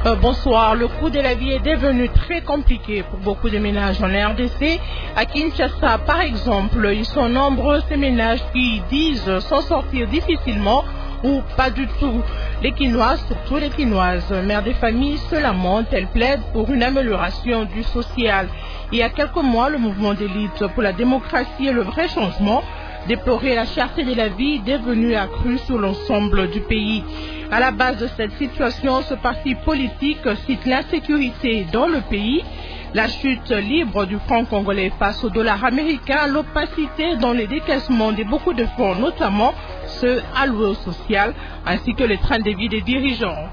Bonsoir. Le coût de la vie est devenu très compliqué pour beaucoup de ménages en RDC. À Kinshasa, par exemple, ils sont nombreux ces ménages qui disent s'en sortir difficilement ou pas du tout. Les Quinoises, surtout les Quinoises, mères des familles, se lamentent. Elles plaident pour une amélioration du social. Il y a quelques mois, le mouvement d'élite pour la démocratie et le vrai changement déplorait la cherté de la vie devenue accrue sur l'ensemble du pays. À la base de cette situation, ce parti politique cite l'insécurité dans le pays, la chute libre du franc congolais face au dollar américain, l'opacité dans les décaissements de beaucoup de fonds, notamment ceux alloués au social, ainsi que les trains de vie des dirigeants.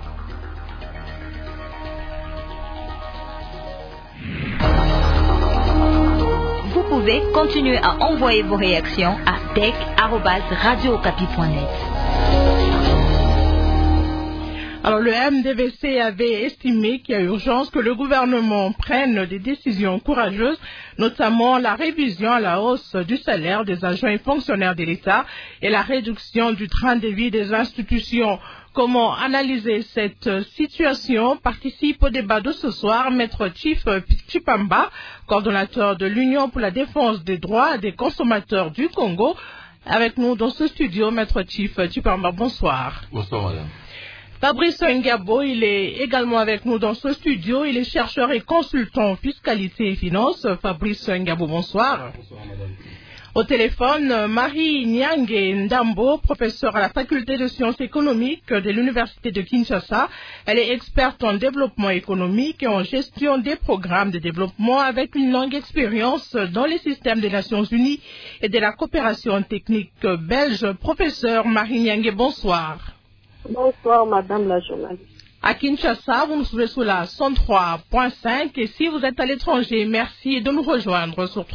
Vous pouvez continuer à envoyer vos réactions à tech@radiookapi.net. Alors le MDVC avait estimé qu'il y a urgence que le gouvernement prenne des décisions courageuses, notamment la révision à la hausse du salaire des agents et fonctionnaires de l'État et la réduction du train de vie des institutions. Comment analyser cette situation? Participe au débat de ce soir Maître Chief Chipamba, coordonnateur de l'Union pour la défense des droits des consommateurs du Congo. Avec nous dans ce studio, Maître Chief Chipamba, bonsoir. Bonsoir, madame. Fabrice Ngabo, il est également avec nous dans ce studio. Il est chercheur et consultant en fiscalité et finances. Fabrice Ngabo, bonsoir. Bonsoir, madame. Au téléphone, Marie Nyange Ndambo, professeure à la faculté de sciences économiques de l'université de Kinshasa. Elle est experte en développement économique et en gestion des programmes de développement avec une longue expérience dans les systèmes des Nations Unies et de la coopération technique belge. Professeur Marie Nyange, bonsoir. Bonsoir, madame la journaliste. À Kinshasa, vous nous suivez sur la 103.5 et si vous êtes à l'étranger, merci de nous rejoindre sur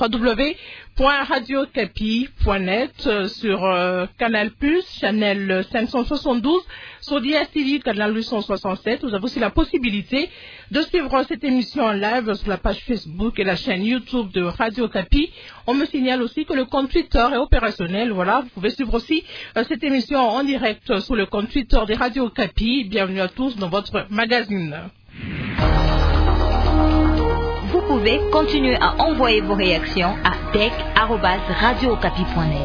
www.radiocapi.net, sur Canal+, Channel 572, sur DSTV, Canal 867. Vous avez aussi la possibilité de suivre cette émission en live sur la page Facebook et la chaîne YouTube de Radio Capi. On me signale aussi que le compte Twitter est opérationnel. Voilà, vous pouvez suivre aussi cette émission en direct sur le compte Twitter de Radio Capi. Bienvenue à tous dans votre magazine. Vous pouvez continuer à envoyer vos réactions à tech@radiookapi.net.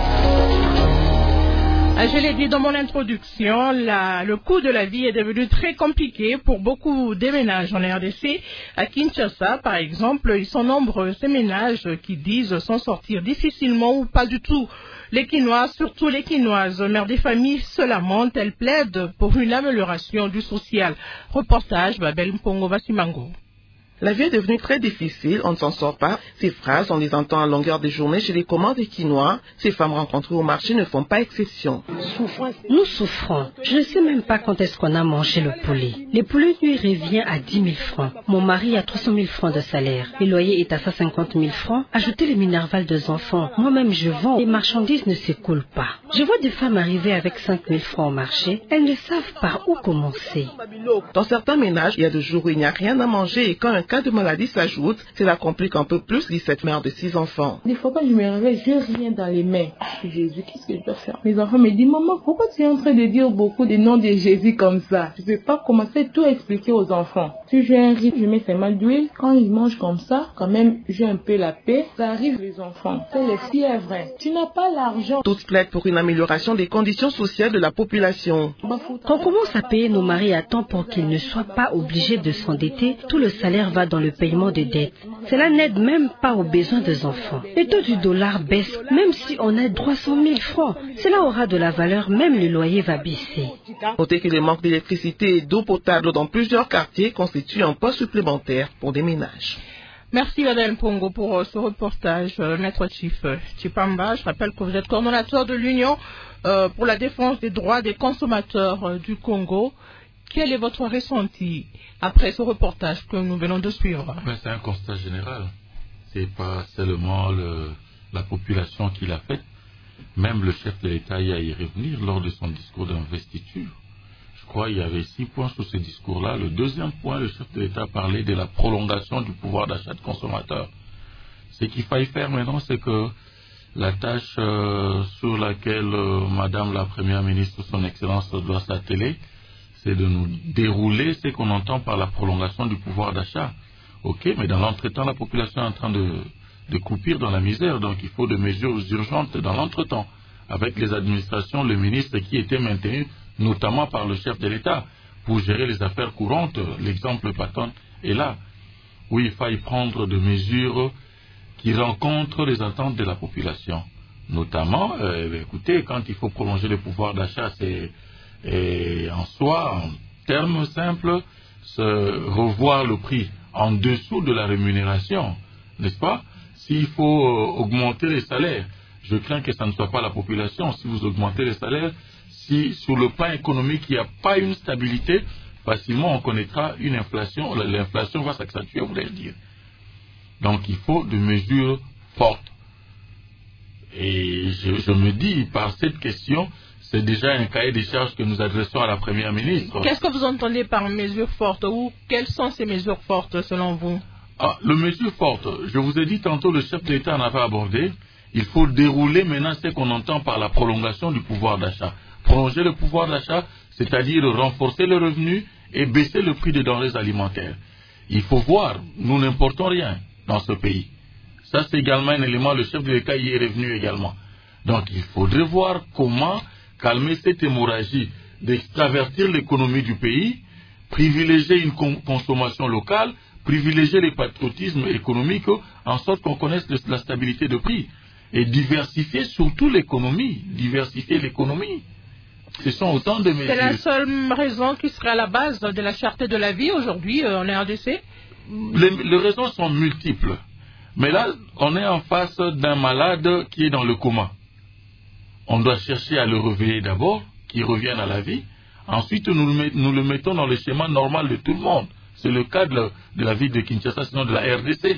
Je l'ai dit dans mon introduction, le coût de la vie est devenu très compliqué pour beaucoup des ménages en RDC. À Kinshasa, par exemple, ils sont nombreux ces ménages qui disent s'en sortir difficilement ou pas du tout. Les Quinoises, surtout les Quinoises, mères des familles, se lamentent, elles plaident pour une amélioration du social. Reportage Babel Mpongo Basimango. La vie est devenue très difficile, on ne s'en sort pas. Ces phrases, on les entend à longueur de journée chez les commandes des Quinois. Ces femmes rencontrées au marché ne font pas exception. Nous souffrons. Je ne sais même pas quand est-ce qu'on a mangé le poulet. Le poulet lui revient à 10 000 francs. Mon mari a 300 000 francs de salaire. Le loyer est à 150 000 francs. Ajoutez les minervales des enfants. Moi-même, je vends. Les marchandises ne s'écoulent pas. Je vois des femmes arriver avec 5 000 francs au marché. Elles ne savent par où commencer. Dans certains ménages, il y a des jours où il n'y a rien à manger et quand un cas de maladie s'ajoute, cela complique un peu plus, dit cette mère de 6 enfants. Des fois, quand je me réveille, je n'ai rien dans les mains. Jésus, qu'est-ce que je dois faire? Mes enfants me disent, maman, pourquoi tu es en train de dire beaucoup de noms de Jésus comme ça? Je ne peux pas commencer tout à expliquer aux enfants. Si j'ai un riz, je mets seulement d'huile. Quand ils mangent comme ça, quand même, j'ai un peu la paix. Ça arrive les enfants. C'est les fièvres. Tu n'as pas l'argent. Tous plaident pour une amélioration des conditions sociales de la population. Qu'on commence à payer nos maris à temps pour qu'ils ne soient pas obligés de s'endetter, tout le salaire va dans le paiement des dettes. Cela n'aide même pas aux besoins des enfants. Le taux du dollar baisse, même si on a 300 000 francs. Cela aura de la valeur, même le loyer va baisser. Notez que le manque d'électricité et d'eau potable dans plusieurs quartiers constitue un poids supplémentaire pour des ménages. Merci Madame Pongo pour ce reportage, Maître Chief Chipamba. Je rappelle que vous êtes coordonnateur de l'Union pour la défense des droits des consommateurs du Congo. Quel est votre ressenti après ce reportage que nous venons de suivre? C'est un constat général. Ce n'est pas seulement la population qui l'a fait. Même le chef de l'État y a y revenir lors de son discours d'investiture. Je crois qu'il y avait 6 points sur ce discours-là. Le deuxième point, le chef de l'État parlait de la prolongation du pouvoir d'achat de consommateurs. Ce qu'il faille faire maintenant, c'est que la tâche sur laquelle Madame la Première ministre, son Excellence, doit s'atteler, c'est de nous dérouler ce qu'on entend par la prolongation du pouvoir d'achat. Ok, mais dans l'entretemps, la population est en train de croupir dans la misère, donc il faut des mesures urgentes dans l'entretemps, avec les administrations, le ministre qui était maintenu, notamment par le chef de l'État, pour gérer les affaires courantes. L'exemple patent est là, où il faille prendre des mesures qui rencontrent les attentes de la population. Notamment, écoutez, quand il faut prolonger le pouvoir d'achat, c'est en soi, en termes simples, revoir le prix en dessous de la rémunération, n'est-ce pas? S'il faut augmenter les salaires, je crains que ça ne soit pas la population. Si vous augmentez les salaires, si sur le plan économique il n'y a pas une stabilité, facilement on connaîtra une inflation, l'inflation va s'accentuer, vous voulez dire. Donc il faut des mesures fortes. Et je me dis, par cette question, c'est déjà un cahier des charges que nous adressons à la Première ministre. Qu'est-ce que vous entendez par mesures fortes, ou quelles sont ces mesures fortes selon vous? Les mesures fortes, je vous ai dit tantôt, le chef de l'État en avait abordé, il faut dérouler maintenant ce qu'on entend par la prolongation du pouvoir d'achat. Prolonger le pouvoir d'achat, c'est-à-dire renforcer le revenu et baisser le prix des denrées alimentaires. Il faut voir, nous n'importons rien dans ce pays. Ça, c'est également un élément, le chef de l'État y est revenu également. Donc, il faudrait voir comment calmer cette hémorragie, d'extravertir l'économie du pays, privilégier une consommation locale, privilégier les patriotismes économiques, en sorte qu'on connaisse la stabilité de prix. Et diversifier surtout l'économie. Diversifier l'économie. Ce sont autant de mesures. C'est la seule raison qui serait à la base de la cherté de la vie aujourd'hui en RDC? Les raisons sont multiples. Mais là, on est en face d'un malade qui est dans le coma. On doit chercher à le réveiller d'abord, qu'il revienne à la vie. Ensuite, nous le mettons dans le schéma normal de tout le monde. C'est le cas de la ville de Kinshasa, sinon de la RDC.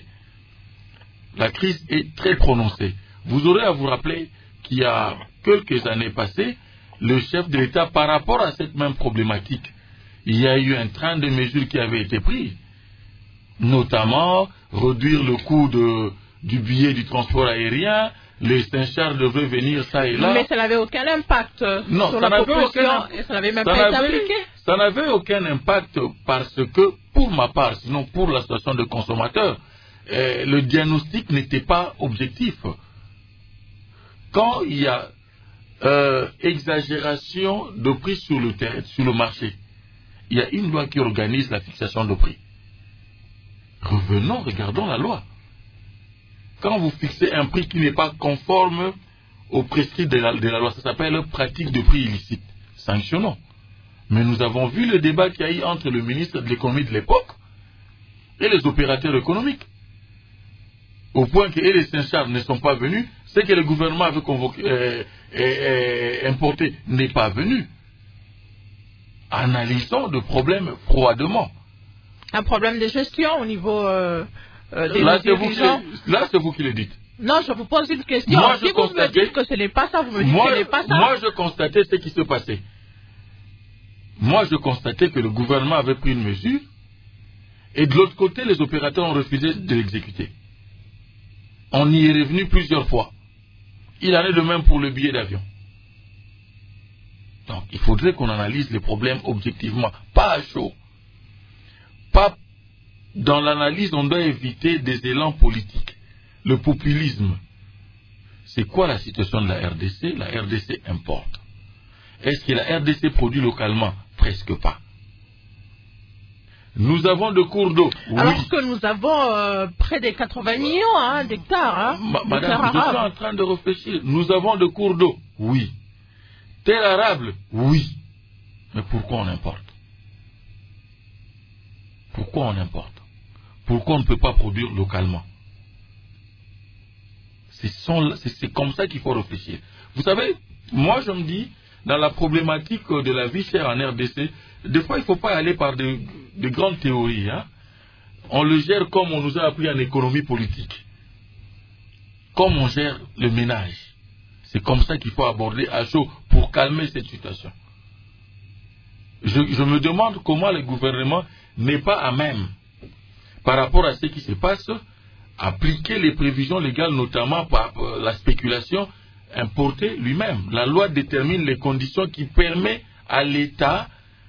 La crise est très prononcée. Vous aurez à vous rappeler qu'il y a quelques années passées, le chef de l'État, par rapport à cette même problématique, il y a eu un train de mesures qui avait été pris. Notamment, réduire le coût du billet du transport aérien, les Saint-Charles devaient venir ça et là. Mais ça n'avait aucun impact sur la population, et ça n'avait même pas été appliqué. Ça n'avait aucun impact parce que, pour ma part, sinon pour l'association de consommateurs, le diagnostic n'était pas objectif. Quand il y a exagération de prix sur le marché, il y a une loi qui organise la fixation de prix. Revenons, regardons la loi. Quand vous fixez un prix qui n'est pas conforme aux prescrits de la loi, ça s'appelle pratique de prix illicite. Sanctionnons. Mais nous avons vu le débat qu'il y a eu entre le ministre de l'économie de l'époque et les opérateurs économiques. Au point que les Saint-Charles ne sont pas venus, ce que le gouvernement avait importé n'est pas venu. Analysons le problème froidement. Un problème de gestion au niveau des dirigeants. Là, c'est vous qui le dites. Non, je vous pose une question. Moi, si vous me dites que ce n'est pas ça, vous me dites que ce n'est pas ça. Moi, je constatais ce qui se passait. Moi, je constatais que le gouvernement avait pris une mesure et de l'autre côté, les opérateurs ont refusé de l'exécuter. On y est revenu plusieurs fois. Il en est de même pour le billet d'avion. Donc, il faudrait qu'on analyse les problèmes objectivement, pas à chaud. Pas dans l'analyse, on doit éviter des élans politiques. Le populisme. C'est quoi la situation de la RDC? La RDC importe. Est-ce que la RDC produit localement? Presque pas. Nous avons de cours d'eau. Oui. Alors que nous avons près de 80 millions d'hectares. Madame, je suis en train de réfléchir. Nous avons de cours d'eau. Oui. Terre arable. Oui. Mais pourquoi on importe? Pourquoi on importe? Pourquoi on ne peut pas produire localement? C'est comme ça qu'il faut réfléchir. Vous savez, moi je me dis, dans la problématique de la vie chère en RDC, des fois il ne faut pas aller par de grandes théories. Hein. On le gère comme on nous a appris en économie politique. Comme on gère le ménage. C'est comme ça qu'il faut aborder à chaud pour calmer cette situation. Je me demande comment le gouvernement n'est pas à même, par rapport à ce qui se passe, appliquer les prévisions légales, notamment par la spéculation, importer lui-même. La loi détermine les conditions qui permettent à l'État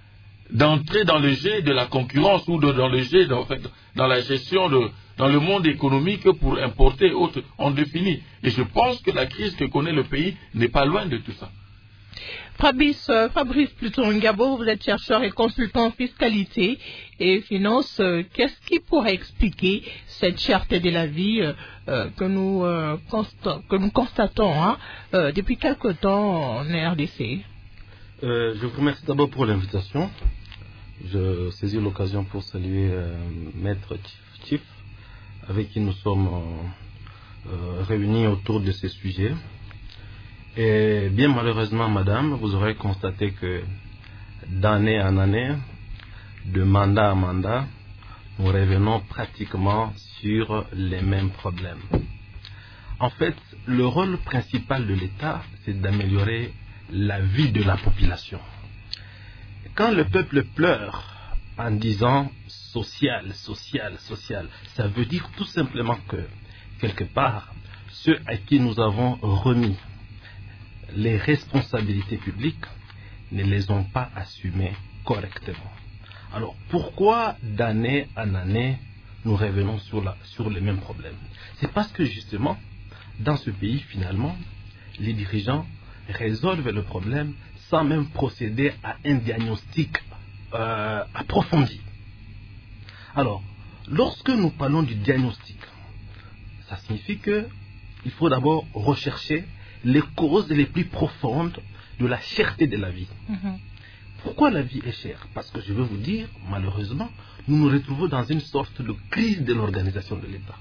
d'entrer dans le jeu de la concurrence ou dans le jeu, dans la gestion, dans le monde économique pour importer autre. On définit. Et je pense que la crise que connaît le pays n'est pas loin de tout ça. Fabrice Ngabo, vous êtes chercheur et consultant en fiscalité et finance. Qu'est-ce qui pourrait expliquer cette cherté de la vie que nous constatons depuis quelque temps en RDC? Je vous remercie d'abord pour l'invitation. Je saisis l'occasion pour saluer Maître Chief, avec qui nous sommes réunis autour de ces sujets. Et bien malheureusement, madame, vous aurez constaté que d'année en année, de mandat à mandat, nous revenons pratiquement sur les mêmes problèmes. En fait, le rôle principal de l'État, c'est d'améliorer la vie de la population. Quand le peuple pleure en disant social, social, social, ça veut dire tout simplement que, quelque part, ceux à qui nous avons remis les responsabilités publiques ne les ont pas assumées correctement. Alors, pourquoi d'année en année nous revenons sur les mêmes problèmes? C'est parce que justement, dans ce pays, finalement, les dirigeants résolvent le problème sans même procéder à un diagnostic approfondi. Alors, lorsque nous parlons du diagnostic, ça signifie qu'il faut d'abord rechercher les causes les plus profondes de la cherté de la vie. Pourquoi la vie est chère? Parce que je veux vous dire, malheureusement, nous nous retrouvons dans une sorte de crise de l'organisation de l'État.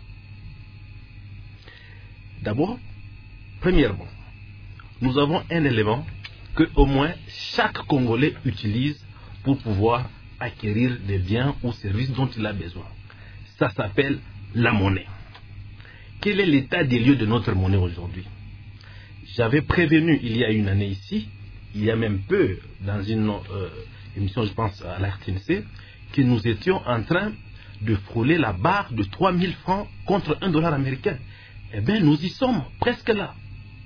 D'abord, premièrement, nous avons un élément que au moins chaque Congolais utilise pour pouvoir acquérir des biens ou services dont il a besoin. Ça s'appelle la monnaie. Quel est l'état des lieux de notre monnaie aujourd'hui? J'avais prévenu il y a une année ici, il y a même peu, dans une émission, je pense, à la RTNC, que nous étions en train de frôler la barre de 3000 francs contre $1 américain. Eh bien, nous y sommes, presque là.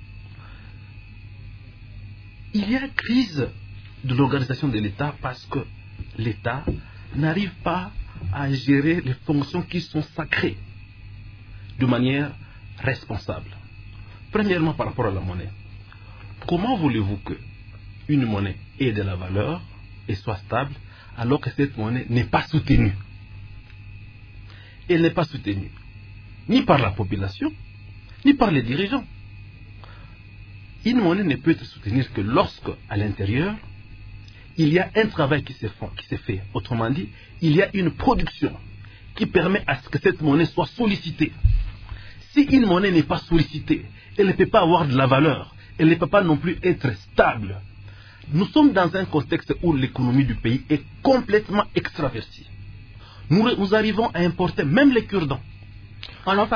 Il y a crise de l'organisation de l'État parce que l'État n'arrive pas à gérer les fonctions qui sont sacrées de manière responsable. Premièrement, par rapport à la monnaie. Comment voulez-vous qu'une monnaie ait de la valeur et soit stable alors que cette monnaie n'est pas soutenue? Elle n'est pas soutenue ni par la population, ni par les dirigeants. Une monnaie ne peut être soutenue que lorsque, à l'intérieur, il y a un travail qui se fait. Autrement dit, il y a une production qui permet à ce que cette monnaie soit sollicitée. Si une monnaie n'est pas sollicitée, elle ne peut pas avoir de la valeur. Elle ne peut pas non plus être stable. Nous sommes dans un contexte où l'économie du pays est complètement extravertie. Nous arrivons à importer même les cure-dents. Alors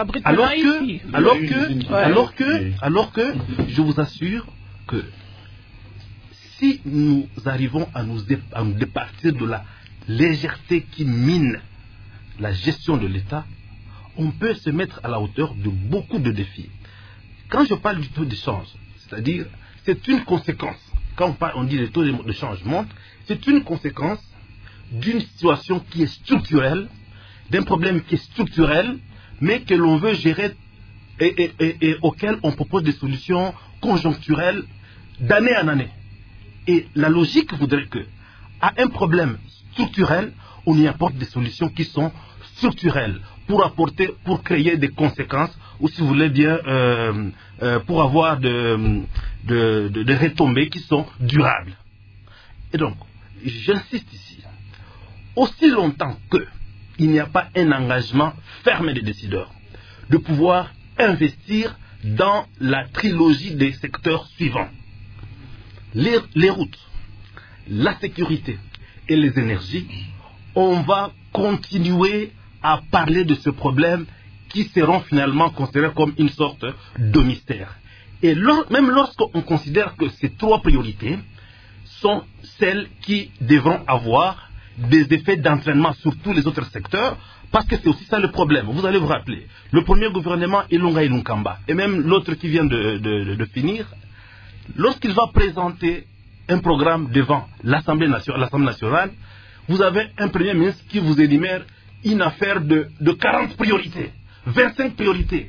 que, je vous assure que si nous arrivons à nous départir de la légèreté qui mine la gestion de l'État, on peut se mettre à la hauteur de beaucoup de défis. Quand je parle du taux de change, c'est-à-dire, c'est une conséquence. Quand on dit que le taux de change monte, c'est une conséquence d'une situation qui est structurelle, d'un problème qui est structurel, mais que l'on veut gérer et auquel on propose des solutions conjoncturelles d'année en année. Et la logique voudrait que, à un problème structurel, on y apporte des solutions qui sont structurelles pour créer des conséquences, ou si vous voulez bien, pour avoir de retombées qui sont durables. Et donc, j'insiste ici, aussi longtemps qu'il n'y a pas un engagement ferme des décideurs de pouvoir investir dans la trilogie des secteurs suivants: les routes, la sécurité et les énergies, on va continuer à parler de ce problème qui seront finalement considérés comme une sorte de mystère. Et même lorsqu'on considère que ces trois priorités sont celles qui devront avoir des effets d'entraînement sur tous les autres secteurs, parce que c'est aussi ça le problème. Vous allez vous rappeler, le premier gouvernement Ilunga Ilunkamba, et même l'autre qui vient de finir, lorsqu'il va présenter un programme devant l'Assemblée nationale, vous avez un Premier ministre qui vous énumère une affaire de 40 priorités, 25 priorités.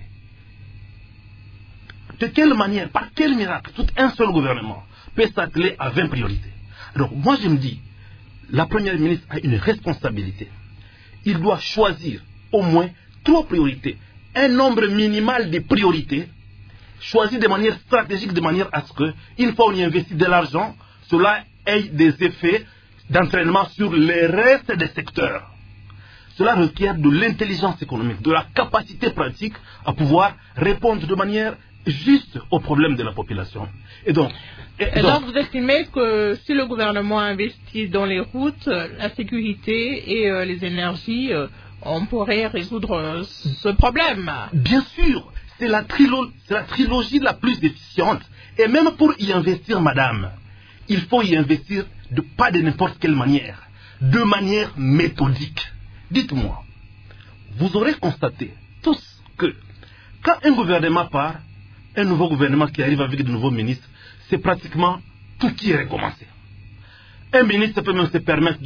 De quelle manière, par quel miracle, tout un seul gouvernement peut s'atteler à 20 priorités? Alors moi je me dis, la Première ministre a une responsabilité. Il doit choisir au moins 3 priorités, un nombre minimal de priorités, choisir de manière stratégique, de manière à ce que, une fois on y investit de l'argent, cela ait des effets d'entraînement sur les restes des secteurs. Cela requiert de l'intelligence économique, de la capacité pratique à pouvoir répondre de manière juste aux problèmes de la population. Et donc, vous estimez que si le gouvernement investit dans les routes, la sécurité et les énergies, on pourrait résoudre ce problème? Bien sûr, c'est la trilogie la plus efficiente. Et même pour y investir, madame, il faut y investir pas de n'importe quelle manière, de manière méthodique. Dites-moi, vous aurez constaté tous que quand un gouvernement part, un nouveau gouvernement qui arrive avec de nouveaux ministres, c'est pratiquement tout qui est recommencé. Un ministre peut même se permettre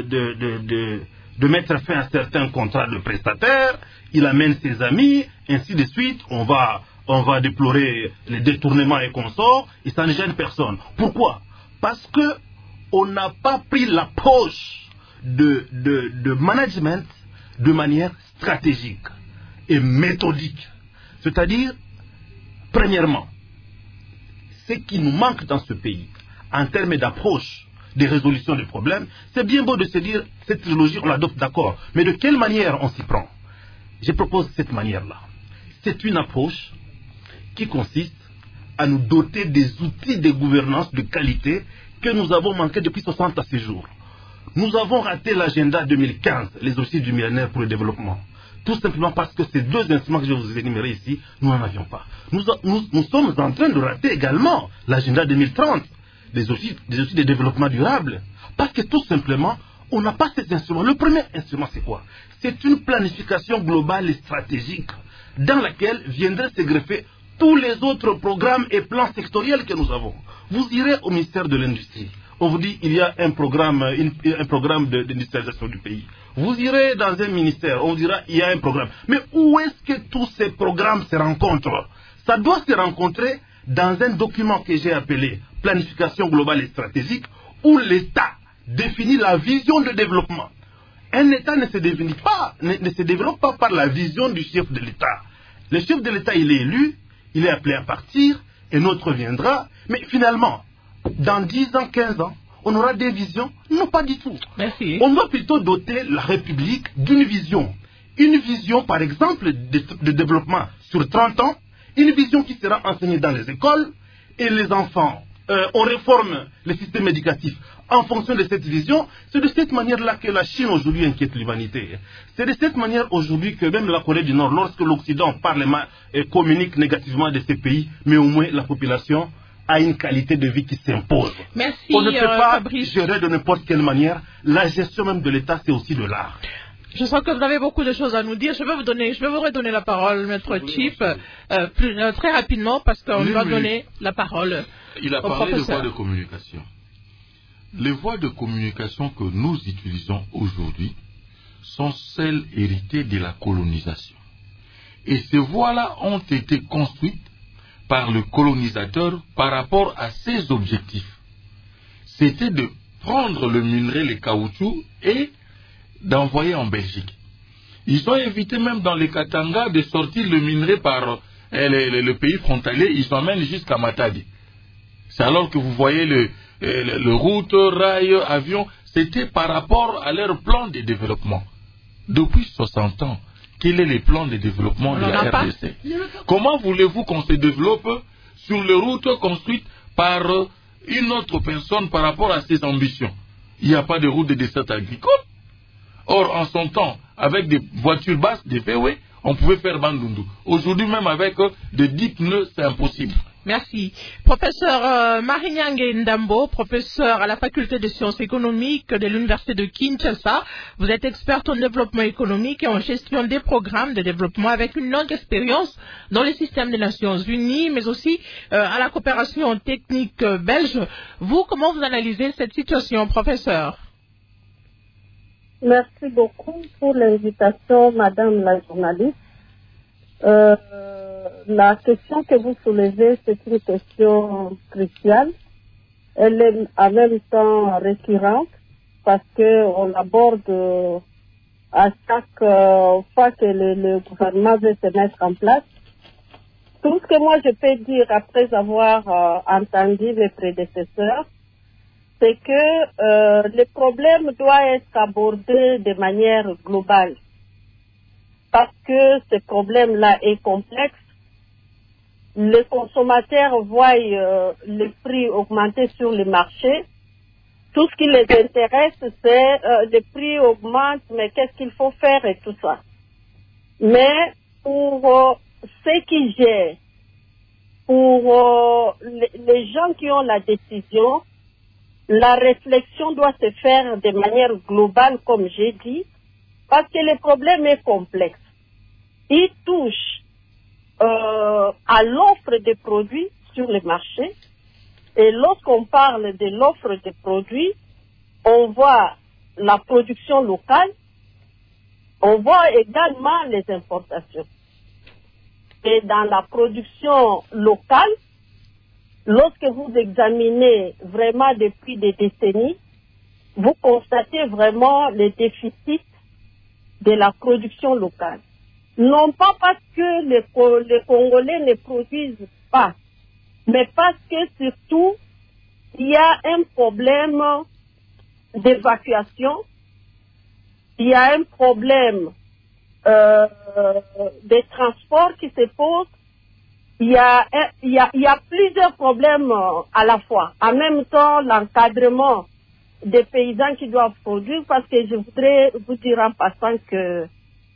de mettre fin à certains contrats de prestataires, il amène ses amis, ainsi de suite, on va déplorer les détournements et consorts, et ça ne gêne personne. Pourquoi? Parce que on n'a pas pris l'approche de management de manière stratégique et méthodique. C'est-à-dire, premièrement, ce qui nous manque dans ce pays, en termes d'approche des résolutions des problèmes, c'est bien beau de se dire, cette trilogie, on l'adopte, d'accord, mais de quelle manière on s'y prend? Je propose cette manière-là. C'est une approche qui consiste à nous doter des outils de gouvernance de qualité que nous avons manqué depuis 60 à ce jour. Nous avons raté l'agenda 2015, les objectifs du millénaire pour le développement. Tout simplement parce que ces 2 instruments que je vous ai énumérés ici, nous n'en avions pas. Nous sommes en train de rater également l'agenda 2030, les objectifs de développement durable. Parce que tout simplement, on n'a pas ces instruments. Le premier instrument, c'est quoi? C'est une planification globale et stratégique dans laquelle viendraient se greffer tous les autres programmes et plans sectoriels que nous avons. Vous irez au ministère de l'Industrie. On vous dit qu'il y a un programme d'industrialisation du pays. Vous irez dans un ministère, on vous dira qu'il y a un programme. Mais où est-ce que tous ces programmes se rencontrent? Ça doit se rencontrer dans un document que j'ai appelé planification globale et stratégique, où l'État définit la vision de développement. Un État ne se développe pas par la vision du chef de l'État. Le chef de l'État, il est élu, il est appelé à partir, et notre viendra, mais finalement, dans 10 ans, 15 ans, on aura des visions? Non, pas du tout. Merci. On doit plutôt doter la République d'une vision. Une vision, par exemple, de développement sur 30 ans, une vision qui sera enseignée dans les écoles, et les enfants, on réforme le système éducatif en fonction de cette vision. C'est de cette manière-là que la Chine aujourd'hui inquiète l'humanité. C'est de cette manière aujourd'hui que même la Corée du Nord, lorsque l'Occident parle et communique négativement de ces pays, mais au moins la population a une qualité de vie qui s'impose. Merci. On ne peut pas Fabrice. gérer de n'importe quelle manière. La gestion même de l'État, c'est aussi de l'art. Je sens que vous avez beaucoup de choses à nous dire. Je vais vous redonner la parole, Maître Chip, très rapidement, parce qu'on doit donner la parole. Il a parlé de voies de communication. Les voies de communication que nous utilisons aujourd'hui sont celles héritées de la colonisation. Et ces voies-là ont été construites par le colonisateur par rapport à ses objectifs. C'était de prendre le minerai, le caoutchouc, et d'envoyer en Belgique. Ils ont évité même dans les Katanga de sortir le minerai par le pays frontalier, ils emmènent jusqu'à Matadi. C'est alors que vous voyez le route, rail, avion, c'était par rapport à leur plan de développement. Depuis 60 ans, quel est le plan de développement de la RDC? Comment voulez-vous qu'on se développe sur les routes construites par une autre personne par rapport à ses ambitions? Il n'y a pas de route de dessert agricole. Or, en son temps, avec des voitures basses, des VW, on pouvait faire Bandundu. Aujourd'hui, même avec des 10 pneus, c'est impossible. Merci. Professeur Marinyange Ndambo, professeur à la faculté de sciences économiques de l'Université de Kinshasa. Vous êtes experte en développement économique et en gestion des programmes de développement avec une longue expérience dans le système des Nations Unies, mais aussi à la coopération technique belge. Vous, comment vous analysez cette situation, professeur? Merci beaucoup pour l'invitation, Madame la journaliste. La question que vous soulevez, c'est une question cruciale. Elle est en même temps récurrente parce qu'on l'aborde à chaque fois que le gouvernement veut se mettre en place. Tout ce que moi je peux dire après avoir entendu mes prédécesseurs, c'est que le problème doit être abordé de manière globale. Parce que ce problème-là est complexe. Les consommateurs voient les prix augmenter sur le marché. Tout ce qui les intéresse, c'est les prix augmentent, mais qu'est-ce qu'il faut faire et tout ça. Mais pour ceux qui gèrent, pour les gens qui ont la décision, la réflexion doit se faire de manière globale, comme j'ai dit, parce que le problème est complexe. Il touche à l'offre de produits sur le marché. Et lorsqu'on parle de l'offre de produits, on voit la production locale, on voit également les importations. Et dans la production locale, lorsque vous examinez vraiment depuis des décennies, vous constatez vraiment les déficits de la production locale. Non pas parce que les Congolais ne produisent pas, mais parce que surtout, il y a un problème d'évacuation, il y a un problème de transport qui se pose, il y a plusieurs problèmes à la fois. En même temps, l'encadrement des paysans qui doivent produire, parce que je voudrais vous dire en passant que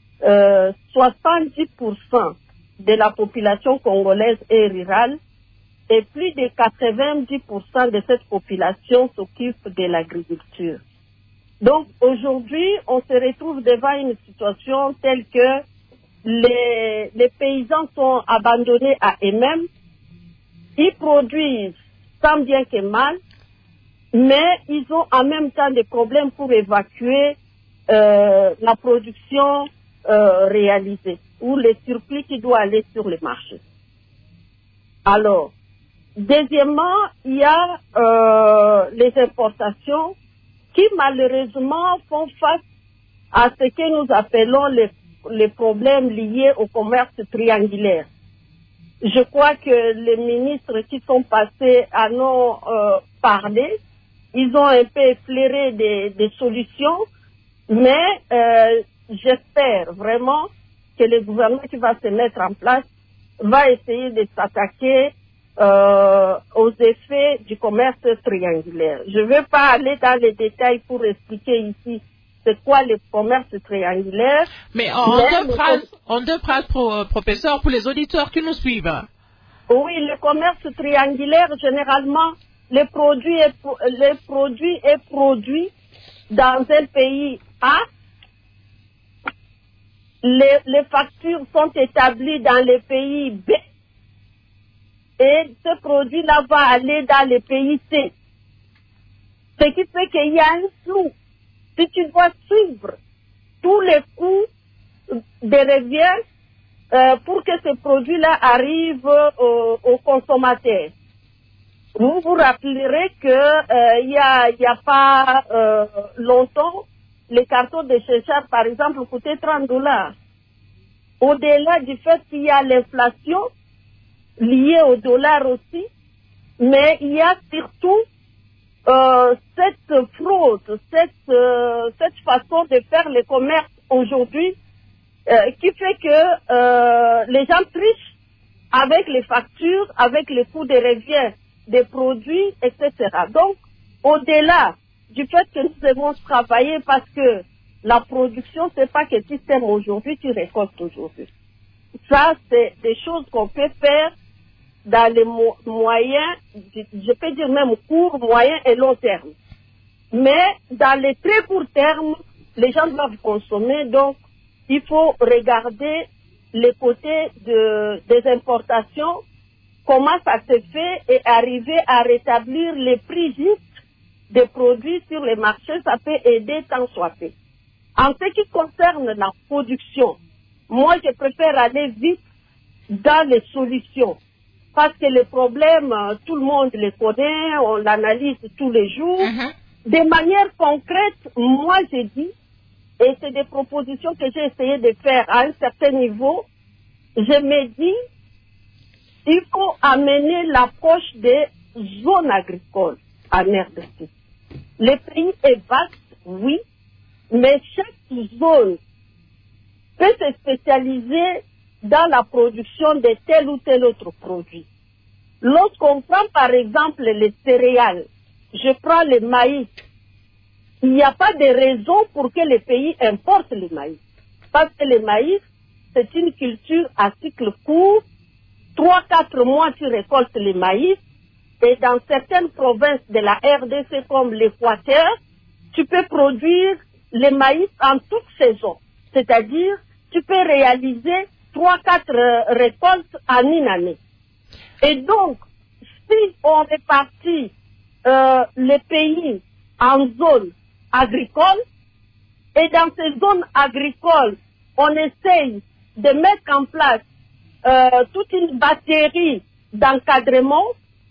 70% de la population congolaise est rurale et plus de 90% de cette population s'occupe de l'agriculture. Donc aujourd'hui, on se retrouve devant une situation telle que les paysans sont abandonnés à eux-mêmes, ils produisent tant bien que mal, mais ils ont en même temps des problèmes pour évacuer la production réalisée ou les surplus qui doivent aller sur le marché. Alors, deuxièmement, il y a les importations qui malheureusement font face à ce que nous appelons les problèmes liés au commerce triangulaire. Je crois que les ministres qui sont passés en ont parlé. Ils ont un peu effleuré des solutions, mais j'espère vraiment que le gouvernement qui va se mettre en place va essayer de s'attaquer aux effets du commerce triangulaire. Je ne vais pas aller dans les détails pour expliquer ici c'est quoi le commerce triangulaire. Mais en deux phrases, professeur, pour les auditeurs qui nous suivent. Oui, le commerce triangulaire, généralement, le produit est produit dans un pays A. Les factures sont établies dans le pays B. Et ce produit-là va aller dans le pays C. Ce qui fait qu'il y a un flou. Si tu dois suivre tous les coûts de revient pour que ce produit-là arrive aux consommateurs. Vous vous rappellerez que il y a pas longtemps, les cartons de Cheshire, par exemple, coûtaient $30. Au-delà du fait qu'il y a l'inflation liée au dollar aussi, mais il y a surtout cette fraude, cette façon de faire le commerce aujourd'hui qui fait que les gens trichent avec les factures, avec les coûts de revient des produits, etc. Donc, au-delà du fait que nous devons travailler parce que la production, c'est pas que tu sèmes aujourd'hui, tu récoltes aujourd'hui. Ça, c'est des choses qu'on peut faire dans les moyens, je peux dire même court, moyen et long terme. Mais dans les très courts termes, les gens doivent consommer, donc il faut regarder les côtés des importations, comment ça se fait et arriver à rétablir les prix justes des produits sur les marchés, ça peut aider tant soit fait. En ce qui concerne la production, moi je préfère aller vite dans les solutions. Parce que les problèmes, tout le monde les connaît, on l'analyse tous les jours. De manière concrète, moi j'ai dit, et c'est des propositions que j'ai essayé de faire à un certain niveau, je me dis, il faut amener l'approche des zones agricoles en RDC. Le pays est vaste, oui, mais chaque zone peut se spécialiser dans la production de tel ou tel autre produit. Lorsqu'on prend par exemple les céréales, je prends le maïs, il n'y a pas de raison pour que les pays importent le maïs. Parce que le maïs, c'est une culture à cycle court. 3-4 mois, tu récoltes le maïs. Et dans certaines provinces de la RDC comme l'Équateur, tu peux produire le maïs en toute saison. C'est-à-dire, tu peux réaliser 3-4 récoltes en une année. Et donc, si on répartit les pays en zones agricoles, et dans ces zones agricoles, on essaye de mettre en place toute une batterie d'encadrement.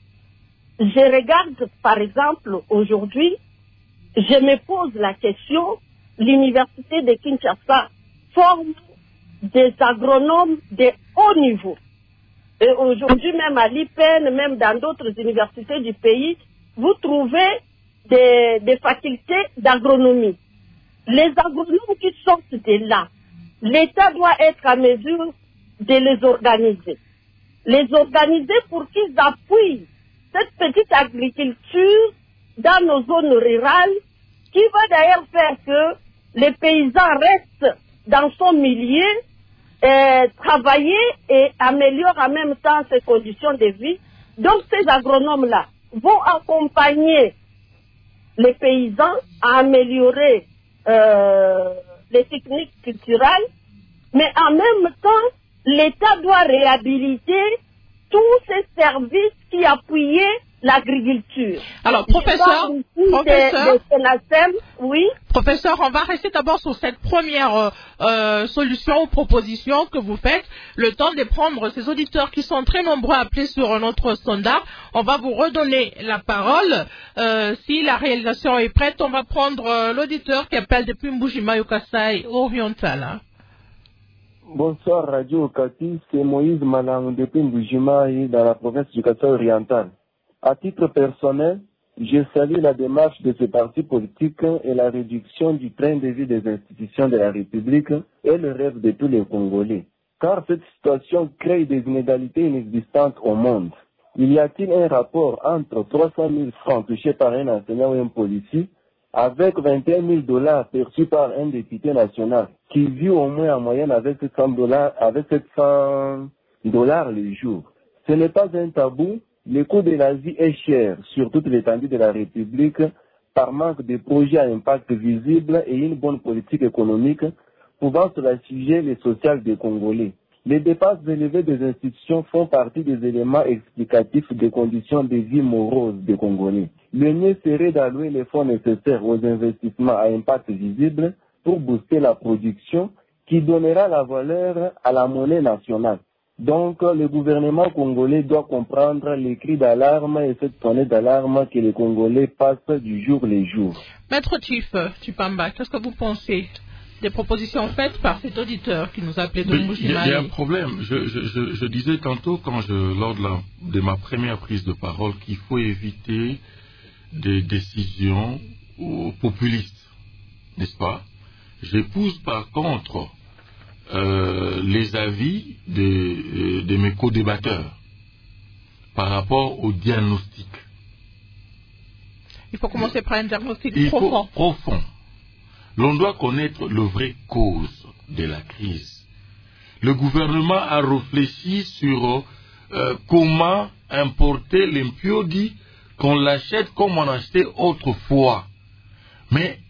Je regarde, par exemple, aujourd'hui, je me pose la question, l'université de Kinshasa forme des agronomes de haut niveau. Et aujourd'hui, même à l'IPN, même dans d'autres universités du pays, vous trouvez des facultés d'agronomie. Les agronomes qui sortent de là, l'État doit être à mesure de les organiser. Les organiser pour qu'ils appuient cette petite agriculture dans nos zones rurales, qui va d'ailleurs faire que les paysans restent dans son milieu, travailler et améliorer en même temps ses conditions de vie. Donc ces agronomes-là vont accompagner les paysans à améliorer les techniques culturelles, mais en même temps, l'État doit réhabiliter tous ces services qui appuyaient l'agriculture. Alors, professeur, oui. Professeur, on va rester d'abord sur cette première solution ou proposition que vous faites. Le temps de prendre ces auditeurs qui sont très nombreux à appeler sur notre standard. On va vous redonner la parole. Si la réalisation est prête, on va prendre l'auditeur qui appelle depuis Mbujima Kasai Oriental. Bonsoir Radio Okati, c'est Moïse Malang depuis Mbujima dans la province du Kasai Oriental. À titre personnel, je salue la démarche de ce parti politique et la réduction du train de vie des institutions de la République et le rêve de tous les Congolais. Car cette situation crée des inégalités inexistantes au monde. Y a-t-il un rapport entre 300 000 francs touchés par un enseignant ou un policier avec 21 000 $ perçus par un député national qui vit au moins en moyenne avec 700 $ le jour? Ce n'est pas un tabou. Le coût de la vie est cher sur toute l'étendue de la République par manque de projets à impact visible et une bonne politique économique pouvant soulager les sociales des Congolais. Les dépenses élevées des institutions font partie des éléments explicatifs des conditions de vie moroses des Congolais. Le mieux serait d'allouer les fonds nécessaires aux investissements à impact visible pour booster la production qui donnera la valeur à la monnaie nationale. Donc, le gouvernement congolais doit comprendre les cris d'alarme et cette sonnette d'alarme que les Congolais passent du jour le jour. Maître Chief Tupamba, qu'est-ce que vous pensez des propositions faites par cet auditeur qui nous a appelé de Mbujima? Il y a un problème. Je disais tantôt, lors de ma première prise de parole, qu'il faut éviter des décisions populistes, n'est-ce pas? J'épouse par contre les avis de mes co-débatteurs par rapport au diagnostic. Il faut commencer par un diagnostic profond. L'on doit connaître le vrai cause de la crise. Le gouvernement a réfléchi sur comment importer l'impiodi, qu'on l'achète comme on achetait autrefois. Mais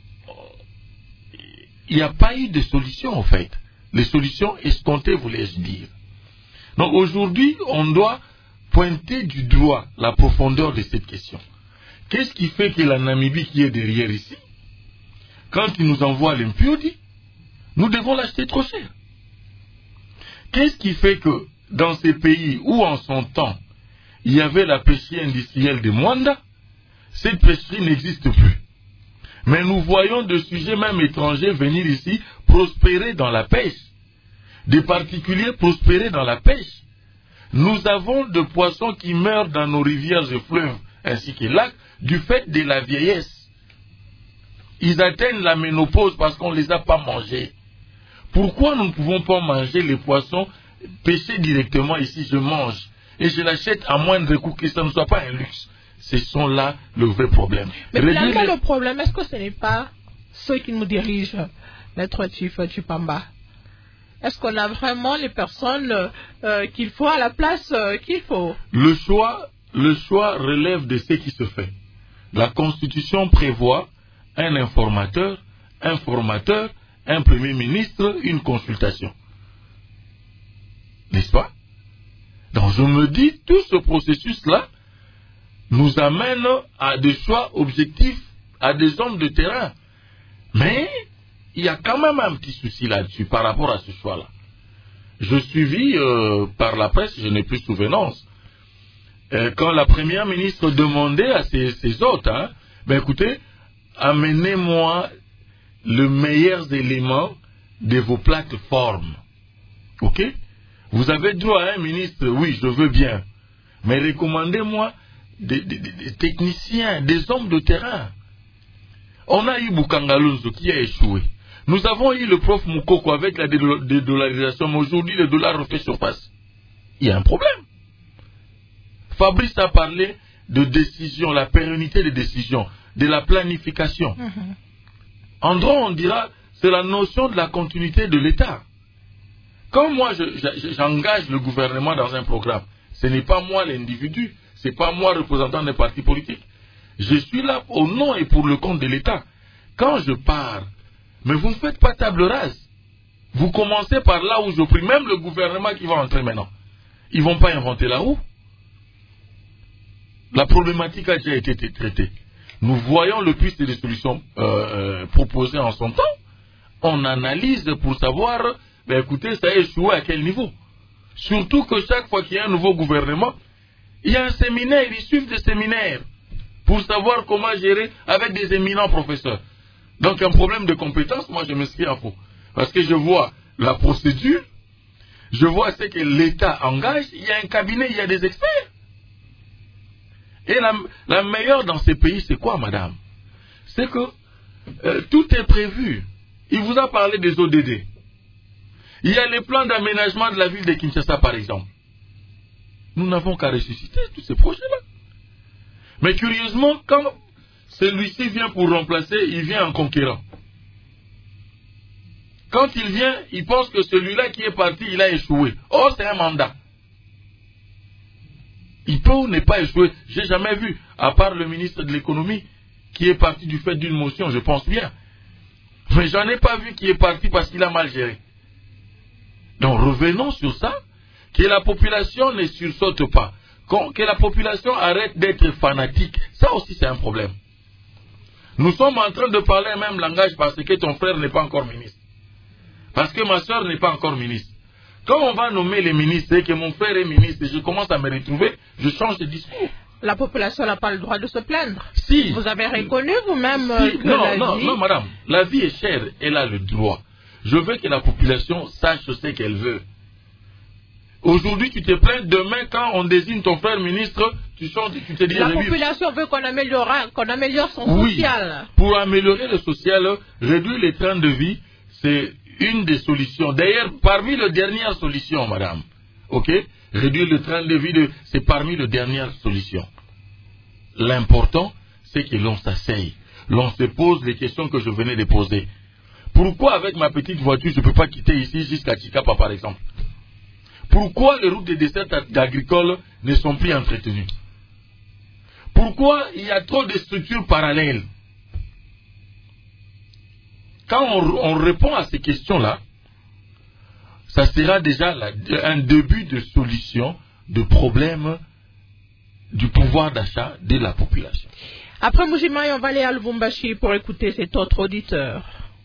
il n'y a pas eu de solution en fait. Les solutions escomptées, voulais-je dire. Donc aujourd'hui, on doit pointer du doigt la profondeur de cette question. Qu'est-ce qui fait que la Namibie qui est derrière ici, quand il nous envoie l'impiodi, nous devons l'acheter trop cher? Qu'est-ce qui fait que dans ces pays où en son temps, il y avait la pêcherie industrielle de Mwanda, cette pêcherie n'existe plus. Mais nous voyons de sujets même étrangers venir ici prospérer dans la pêche. Des particuliers prospérer dans la pêche. Nous avons de poissons qui meurent dans nos rivières et fleuves, ainsi que lacs, du fait de la vieillesse. Ils atteignent la ménopause parce qu'on ne les a pas mangés. Pourquoi nous ne pouvons pas manger les poissons pêchés directement ici? Je mange et je l'achète à moindre coût, que ça ne soit pas un luxe. Ce sont là le vrai problème. Mais finalement, le problème, est-ce que ce n'est pas ceux qui nous dirigent, Maître Tshipamba? Est-ce qu'on a vraiment les personnes qu'il faut à la place qu'il faut? Le choix relève de ce qui se fait. La Constitution prévoit un informateur, un formateur, un Premier ministre, une consultation. N'est-ce pas? Donc je me dis, tout ce processus-là nous amène à des choix objectifs, à des hommes de terrain. Mais il y a quand même un petit souci là-dessus par rapport à ce choix-là. Je suivis par la presse, je n'ai plus souvenance, quand la première ministre demandait à ses hôtes, ben écoutez, amenez-moi les meilleurs éléments de vos plateformes. Ok? Vous avez droit à un ministre, oui, je veux bien, mais recommandez-moi des techniciens, des hommes de terrain. On a eu Bukangalonzo qui a échoué. Nous avons eu le prof Moukoko avec la dédollarisation, mais aujourd'hui le dollar refait surface. Il y a un problème. Fabrice a parlé de décision, la pérennité des décisions, de la planification. En droit, on dira, c'est la notion de la continuité de l'État. Quand moi j'engage le gouvernement dans un programme, ce n'est pas moi l'individu, ce n'est pas moi représentant des partis politiques. Je suis là au nom et pour le compte de l'État. Quand je pars, mais vous ne faites pas table rase. Vous commencez par là où je prie, même le gouvernement qui va entrer maintenant. Ils ne vont pas inventer la roue. La problématique a déjà été traitée. Nous voyons le plus des solutions proposées en son temps. On analyse pour savoir, ben écoutez, ça a échoué à quel niveau. Surtout que chaque fois qu'il y a un nouveau gouvernement, il y a un séminaire, ils suivent des séminaires pour savoir comment gérer avec des éminents professeurs. Donc un problème de compétence, moi je m'inscris en faux. Parce que je vois la procédure, je vois ce que l'État engage, il y a un cabinet, il y a des experts. Et la meilleure dans ces pays, c'est quoi, madame? C'est que tout est prévu. Il vous a parlé des ODD. Il y a les plans d'aménagement de la ville de Kinshasa, par exemple. Nous n'avons qu'à ressusciter tous ces projets-là. Mais curieusement, quand celui-ci vient pour remplacer, il vient en conquérant. Quand il vient, il pense que celui-là qui est parti, il a échoué. Or, c'est un mandat. Il peut ou n'est pas échoué. Je n'ai jamais vu, à part le ministre de l'économie, qui est parti du fait d'une motion, je pense bien. Mais j'en ai pas vu qui est parti parce qu'il a mal géré. Donc revenons sur ça, que la population ne sursaute pas, que la population arrête d'être fanatique. Ça aussi c'est un problème. Nous sommes en train de parler le même langage parce que ton frère n'est pas encore ministre. Parce que ma soeur n'est pas encore ministre. Quand on va nommer les ministres et que mon frère est ministre et je commence à me retrouver, je change de discours. La population n'a pas le droit de se plaindre. Si. Vous avez reconnu vous-même si. que Non, madame. La vie est chère. Elle a le droit. Je veux que la population sache ce qu'elle veut. Aujourd'hui, tu te plains. Demain, quand on désigne ton frère ministre, tu changes, tu te dis... La population veut qu'on améliore son social. Pour améliorer le social, réduire les trains de vie, c'est une des solutions. D'ailleurs, parmi les dernières solutions, madame. Ok? Réduire le train de vie, c'est parmi les dernières solutions. L'important, c'est que l'on s'asseye. L'on se pose les questions que je venais de poser. Pourquoi avec ma petite voiture, je ne peux pas quitter ici jusqu'à Chikapa, par exemple? Pourquoi les routes de dessert agricoles ne sont plus entretenues? Pourquoi il y a trop de structures parallèles? Quand on répond à ces questions-là, ça sera déjà un début de solution de problème du pouvoir d'achat de la population. Après Mujimai, on va aller à Lubumbashi pour écouter cet autre auditeur.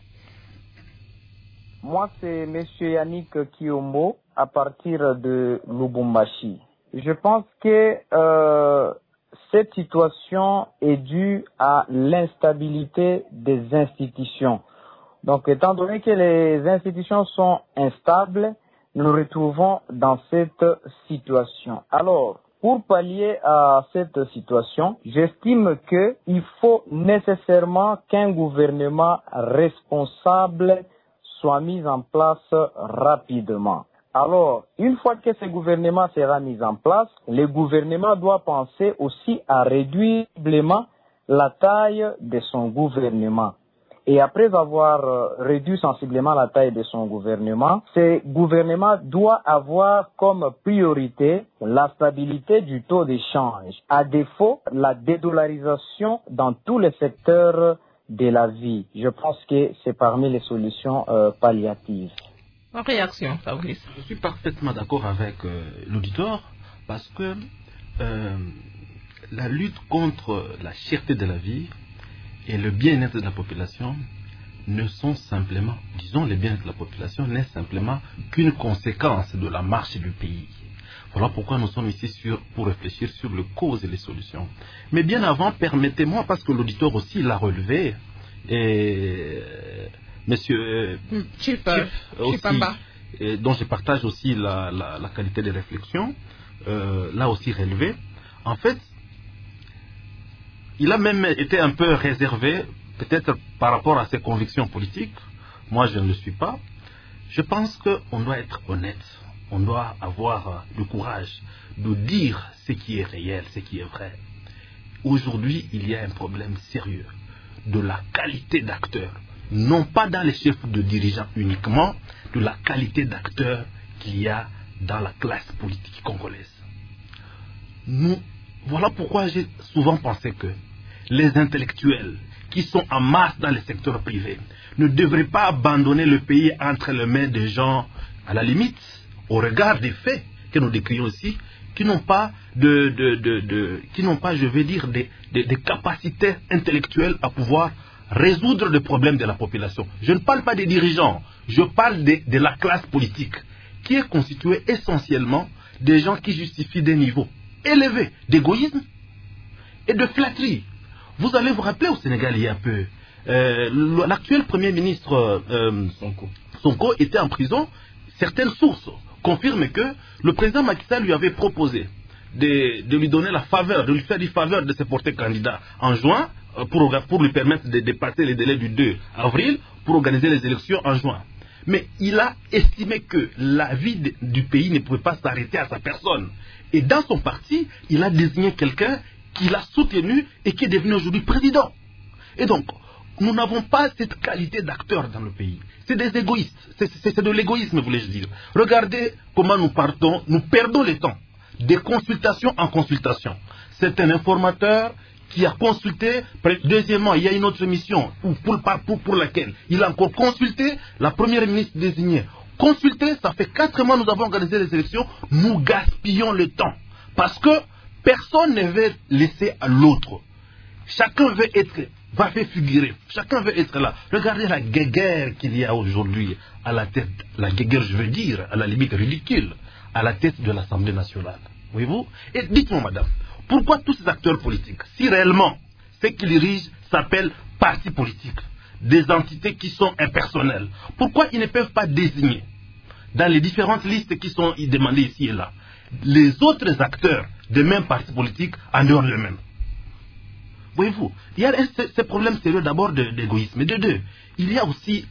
Moi, c'est M. Yannick Kiyombo à partir de Lubumbashi. Je pense que cette situation est due à l'instabilité des institutions. Donc, étant donné que les institutions sont instables, nous nous retrouvons dans cette situation. Alors, pour pallier à cette situation, j'estime qu'il faut nécessairement qu'un gouvernement responsable soit mis en place rapidement. Alors, une fois que ce gouvernement sera mis en place, le gouvernement doit penser aussi à réduire la taille de son gouvernement. Et après avoir réduit sensiblement la taille de son gouvernement, ce gouvernement doit avoir comme priorité la stabilité du taux d'échange. À défaut, la dédollarisation dans tous les secteurs de la vie. Je pense que c'est parmi les solutions palliatives. En réaction, Fabrice. Je suis parfaitement d'accord avec l'auditeur parce que la lutte contre la cherté de la vie et le bien-être de la population ne sont simplement, disons, le bien-être de la population n'est simplement qu'une conséquence de la marche du pays. Voilà pourquoi nous sommes ici pour réfléchir sur les causes et les solutions. Mais bien avant, permettez-moi, parce que l'auditeur aussi l'a relevé, et Monsieur Chief aussi, dont je partage aussi la qualité de réflexion, l'a aussi relevé. En fait, il a même été un peu réservé, peut-être par rapport à ses convictions politiques. Moi, je ne le suis pas. Je pense qu'on doit être honnête. On doit avoir le courage de dire ce qui est réel, ce qui est vrai. Aujourd'hui, il y a un problème sérieux de la qualité d'acteurs. Non pas dans les chefs de dirigeants uniquement, de la qualité d'acteurs qu'il y a dans la classe politique congolaise. Voilà pourquoi j'ai souvent pensé que les intellectuels qui sont en masse dans les secteurs privés ne devraient pas abandonner le pays entre les mains des gens, à la limite, au regard des faits que nous décrivons ici, qui n'ont pas je vais dire, des capacités intellectuelles à pouvoir résoudre les problèmes de la population. Je ne parle pas des dirigeants, je parle de la classe politique, qui est constituée essentiellement des gens qui justifient des niveaux élevés d'égoïsme et de flatterie. Vous allez vous rappeler au Sénégal il y a peu, l'actuel Premier ministre Sonko était en prison. Certaines sources confirment que le président Macky Sall lui avait proposé de lui donner la faveur, de lui faire la faveur de se porter candidat en juin pour lui permettre de dépasser les délais du 2 avril pour organiser les élections en juin. Mais il a estimé que la vie du pays ne pouvait pas s'arrêter à sa personne. Et dans son parti, il a désigné quelqu'un qui l'a soutenu et qui est devenu aujourd'hui président. Et donc, nous n'avons pas cette qualité d'acteur dans le pays. C'est des égoïstes. C'est de l'égoïsme, voulais-je dire. Regardez comment nous perdons le temps. De consultation en consultation. C'est un informateur qui a consulté. Deuxièmement, il y a une autre mission pour laquelle il a encore consulté la première ministre désignée. Consulter, ça fait 4 mois que nous avons organisé les élections. Nous gaspillons le temps. Parce que personne ne veut laisser à l'autre. Chacun va faire figurer. Chacun veut être là. Regardez la guéguerre qu'il y a aujourd'hui à la tête. La guéguerre, je veux dire, à la limite ridicule, à la tête de l'Assemblée nationale. Voyez-vous? Et dites-moi, madame, pourquoi tous ces acteurs politiques, si réellement ce qu'ils dirigent s'appellent partis politiques, des entités qui sont impersonnelles, pourquoi ils ne peuvent pas désigner dans les différentes listes qui sont demandées ici et là les autres acteurs des mêmes partis politiques en dehors d'eux-mêmes? Voyez-vous, il y a ce problème sérieux d'abord d'égoïsme. Et de deux, il y a aussi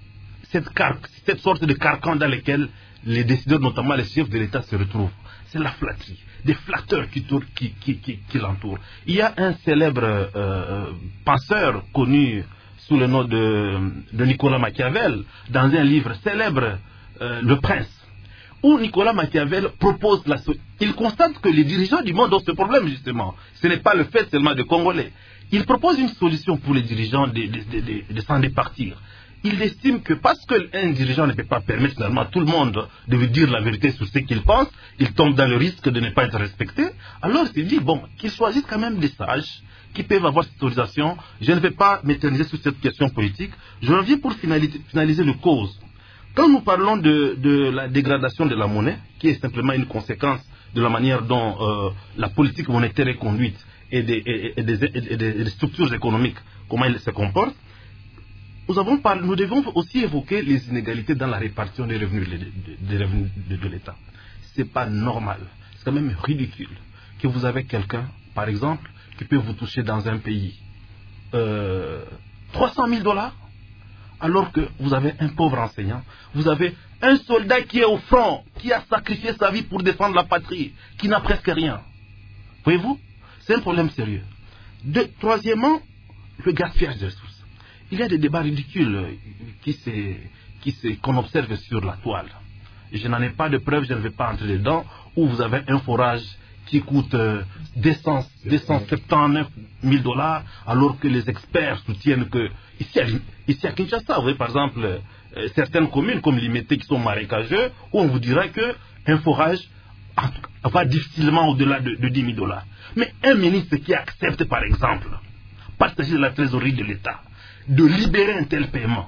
cette sorte de carcan dans lequel les décideurs, notamment les chefs de l'État, se retrouvent. C'est la flatterie, des flatteurs qui l'entourent. Il y a un célèbre penseur connu sous le nom de Nicolas Machiavel, dans un livre célèbre, Le Prince, où Nicolas Machiavel propose il constate que les dirigeants du monde ont ce problème, justement. Ce n'est pas le fait seulement de Congolais. Il propose une solution pour les dirigeants de s'en départir. Il estime que parce qu'un dirigeant ne peut pas permettre finalement à tout le monde de lui dire la vérité sur ce qu'il pense, il tombe dans le risque de ne pas être respecté. Alors il dit, bon, qu'ils choisissent quand même des sages qui peuvent avoir cette autorisation. Je ne vais pas m'éterniser sur cette question politique. Je reviens pour finaliser le cause. Quand nous parlons de la dégradation de la monnaie, qui est simplement une conséquence de la manière dont la politique monétaire est conduite et des structures économiques, comment elles se comportent, nous devons aussi évoquer les inégalités dans la répartition des revenus de l'État. Ce n'est pas normal, c'est quand même ridicule que vous avez quelqu'un, par exemple, qui peut vous toucher dans un pays $300 000, alors que vous avez un pauvre enseignant, vous avez un soldat qui est au front, qui a sacrifié sa vie pour défendre la patrie, qui n'a presque rien. Voyez-vous, c'est un problème sérieux. Troisièmement, le gaspillage des ressources. Il y a des débats ridicules qu'on observe sur la toile. Je n'en ai pas de preuves, je ne vais pas entrer dedans, où vous avez un forage qui coûte $279 000, alors que les experts soutiennent que, ici à Kinshasa, vous voyez par exemple, certaines communes comme Limete qui sont marécageux, où on vous dirait qu'un forage va difficilement au-delà de $10 000. Mais un ministre qui accepte, par exemple, partager de la trésorerie de l'État, de libérer un tel paiement,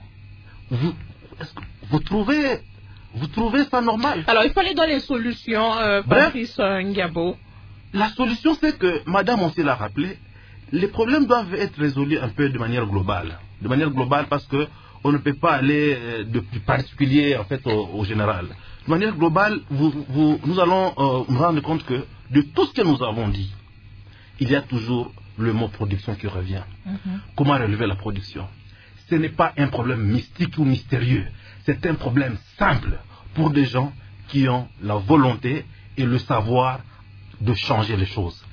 vous trouvez ça normal? Alors, il fallait donner une solution, Patrice Ngabo. La solution, c'est que, madame, on s'est l'a rappelé, les problèmes doivent être résolus un peu de manière globale. De manière globale parce qu'on ne peut pas aller de plus particulier, en fait, au général. De manière globale, nous allons nous rendre compte que, de tout ce que nous avons dit, il y a toujours le mot production qui revient. Comment relever la production? Ce n'est pas un problème mystique ou mystérieux. C'est un problème simple pour des gens qui ont la volonté et le savoir de changer les choses.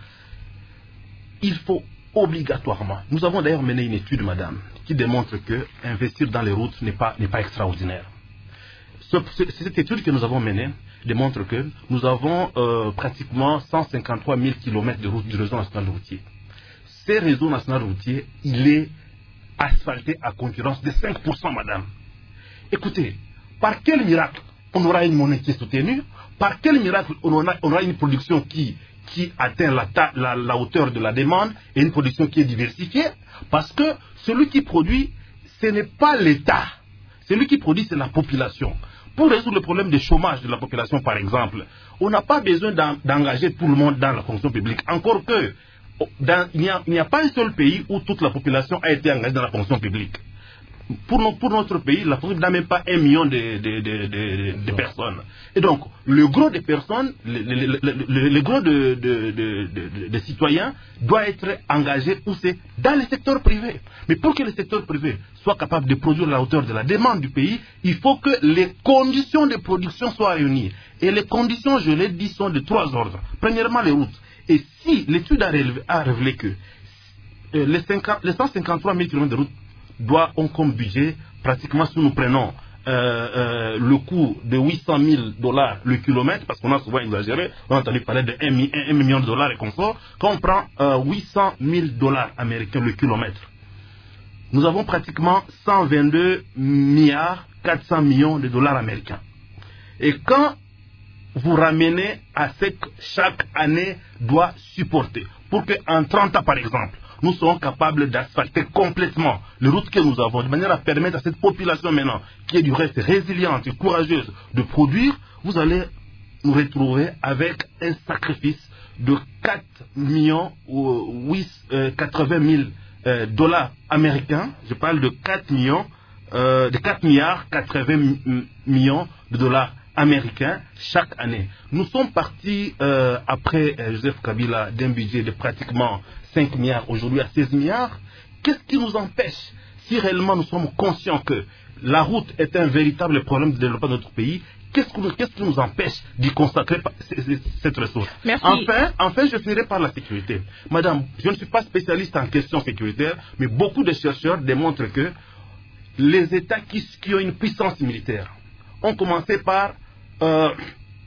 Il faut obligatoirement. Nous avons d'ailleurs mené une étude, madame, qui démontre que investir dans les routes n'est pas extraordinaire. Cette étude que nous avons menée démontre que nous avons pratiquement 153 000 km de route du réseau national routier. Ce réseau national routier, il est asphalté à concurrence de 5%, madame. Écoutez, par quel miracle on aura une monnaie qui est soutenue? Par quel miracle on aura une production qui atteint la hauteur de la demande et une production qui est diversifiée? Parce que celui qui produit, ce n'est pas l'État. Celui qui produit, c'est la population. Pour résoudre le problème du chômage de la population, par exemple, on n'a pas besoin d'engager tout le monde dans la fonction publique. Encore que, il n'y a pas un seul pays où toute la population a été engagée dans la fonction publique. Pour notre pays, la fonction n'a même pas 1 million de personnes. Et donc, le gros des personnes, le gros des citoyens doit être engagé où c'est dans le secteur privé. Mais pour que le secteur privé soit capable de produire à la hauteur de la demande du pays, il faut que les conditions de production soient réunies. Et les conditions, je l'ai dit, sont de 3 ordres. Premièrement, les routes. Et si l'étude a révélé que les 153 000 km de route ont comme budget, pratiquement si nous prenons le coût de $800 000 le kilomètre, parce qu'on a souvent exagéré, on a entendu parler de $1 million et consort, quand on prend $800 000 américains le kilomètre, nous avons pratiquement 122 milliards 400 millions de dollars américains. Et quand vous ramenez à ce que chaque année doit supporter, pour qu'en 30 ans par exemple, nous serons capables d'asphalter complètement les routes que nous avons, de manière à permettre à cette population maintenant, qui est du reste résiliente et courageuse, de produire, vous allez nous retrouver avec un sacrifice de 4 millions ou 80 000 dollars américains. Je parle de 4 milliards 80 millions de dollars américains chaque année. Nous sommes partis après Joseph Kabila d'un budget de pratiquement 5 milliards, aujourd'hui à 16 milliards. Qu'est-ce qui nous empêche, si réellement nous sommes conscients que la route est un véritable problème de développement de notre pays, qu'est-ce qui nous empêche d'y consacrer cette ressource? Merci. Enfin, je finirai par la sécurité. Madame, je ne suis pas spécialiste en questions sécuritaires, mais beaucoup de chercheurs démontrent que les États qui ont une puissance militaire ont commencé par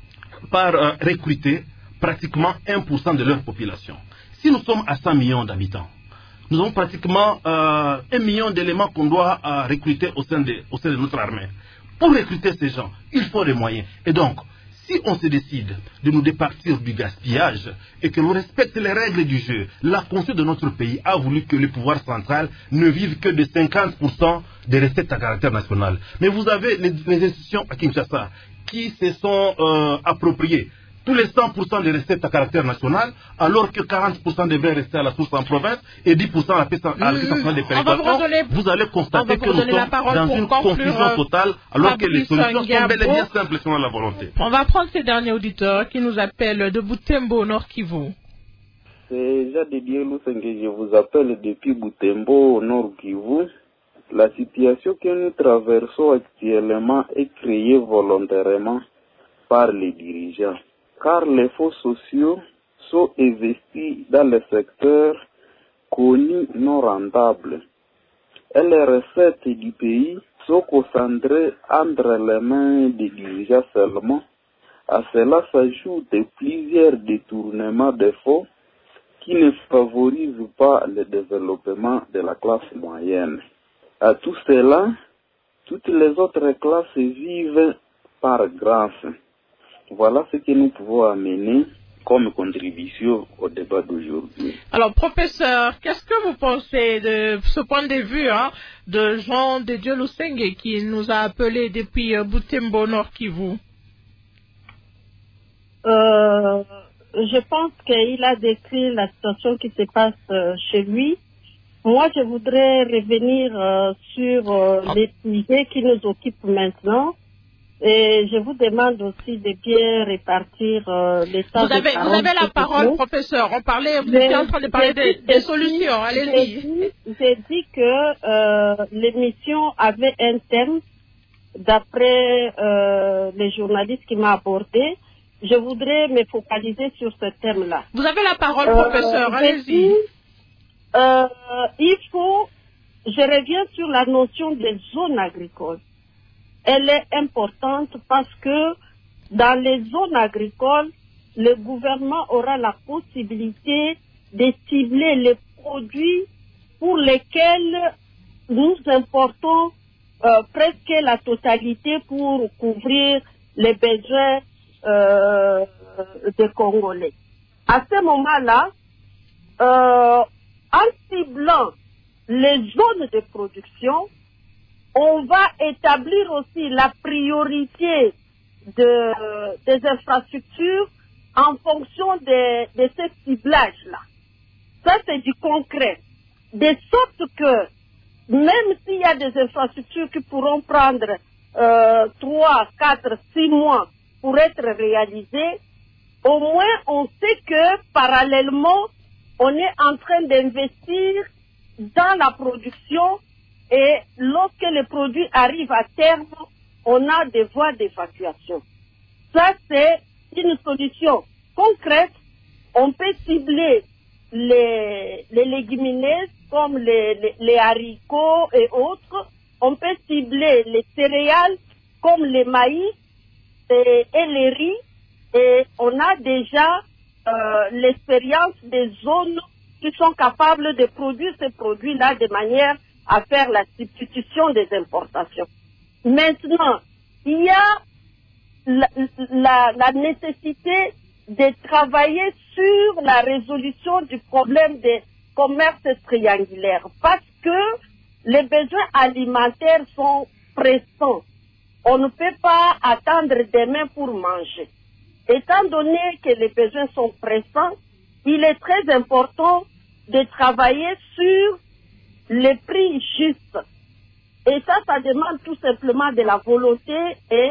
recruter pratiquement 1% de leur population. Si nous sommes à 100 millions d'habitants, nous avons pratiquement 1 million d'éléments qu'on doit recruter au sein de notre armée. Pour recruter ces gens, il faut des moyens. Et donc, si on se décide de nous départir du gaspillage et que l'on respecte les règles du jeu, la Constitution de notre pays a voulu que le pouvoir central ne vive que de 50% des recettes à caractère national. Mais vous avez les institutions à Kinshasa qui se sont appropriées tous les 100% des recettes à caractère national, alors que 40% devraient rester à la source en province et 10% à la piste nationale des péréquations. Vous allez constater que nous sommes dans une confusion totale, alors que les solutions sont bel et bien simples selon la volonté. On va prendre ces derniers auditeurs qui nous appellent de Butembo, Nord Kivu. C'est Jadidier Lousengue, je vous appelle depuis Butembo, Nord Kivu. La situation que nous traversons actuellement est créée volontairement par les dirigeants, car les fonds sociaux sont investis dans le secteur connu non rentable et les recettes du pays sont concentrées entre les mains des dirigeants seulement. À cela s'ajoutent plusieurs détournements de fonds qui ne favorisent pas le développement de la classe moyenne. À tout cela, toutes les autres classes vivent par grâce. Voilà ce que nous pouvons amener comme contribution au débat d'aujourd'hui. Alors, professeur, qu'est-ce que vous pensez de ce point de vue de Jean de Dieu Lousengue qui nous a appelé depuis Butembo, Nord Kivu? Je pense qu'il a décrit la situation qui se passe chez lui. Moi, je voudrais revenir sur les sujets qui nous occupent maintenant. Et je vous demande aussi de bien répartir les temps de parole. Vous avez la parole, professeur. Vous étiez en train de parler des solutions. Allez-y. J'ai dit que l'émission avait un thème d'après les journalistes qui m'ont abordé. Je voudrais me focaliser sur ce thème-là. Vous avez la parole, professeur. Allez-y. Je reviens sur la notion des zones agricoles. Elle est importante parce que dans les zones agricoles, le gouvernement aura la possibilité de cibler les produits pour lesquels nous importons presque la totalité pour couvrir les besoins des Congolais. À ce moment-là, en ciblant les zones de production, on va établir aussi la priorité des infrastructures en fonction de ce ciblage-là. Ça, c'est du concret. De sorte que, même s'il y a des infrastructures qui pourront prendre 3, 4, 6 mois pour être réalisées, au moins on sait que, parallèlement, on est en train d'investir dans la production. Et lorsque les produits arrivent à terme, on a des voies d'évacuation. Ça, c'est une solution concrète. On peut cibler les légumineuses comme les haricots et autres. On peut cibler les céréales comme les maïs et les riz. Et on a déjà l'expérience des zones qui sont capables de produire ces produits-là de manière à faire la substitution des importations. Maintenant, il y a la nécessité de travailler sur la résolution du problème des commerces triangulaires parce que les besoins alimentaires sont pressants. On ne peut pas attendre demain pour manger. Étant donné que les besoins sont pressants, il est très important de travailler sur les prix justes. Et ça demande tout simplement de la volonté et